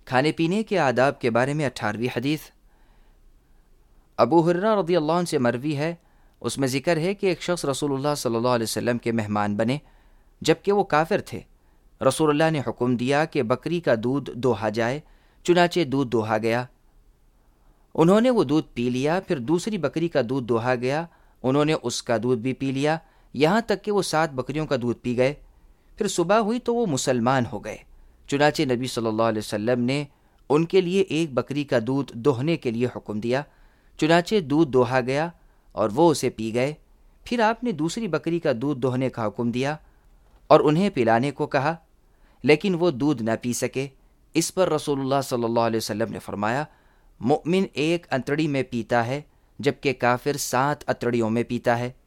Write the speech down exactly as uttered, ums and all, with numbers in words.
खाने पीने के आदाब के बारे में अठारहवीं हदीस। अबू हुरैरा रज़ियल्लाहु अन्हु से मरवी है, उसमें जिक्र है कि एक शख्स रसूलुल्लाह सल्लल्लाहु अलैहि वसल्लम के मेहमान बने, जबकि वो काफिर थे। रसूलुल्लाह ने हुक्म दिया कि बकरी का दूध दोहा जाए, चुनाचे दूध दोहा गया। उन्होंने वो दूध पी लिया। फिर दूसरी बकरी का दूध दोहा गया, उन्होंने उसका दूध भी पी लिया, यहाँ तक कि वो सात बकरियों का दूध पी गए। फिर सुबह हुई तो वो मुसलमान हो गए। चुनाचे नबी सल्लल्लाहु अलैहि वसल्लम ने उनके लिए एक बकरी का दूध दोहने के लिए हुक्म दिया। चुनाचे दूध दोहा गया और वो उसे पी गए। फिर आपने दूसरी बकरी का दूध दोहने का हुक्म दिया और उन्हें पिलाने को कहा, लेकिन वो दूध न पी सके। इस पर रसूलुल्लाह सल्लल्लाहु अलैहि वसल्लम ने फरमाया, मुअमिन एक अंतड़ी में पीता है, जबकि काफिर सात अंतड़ियों में पीता है।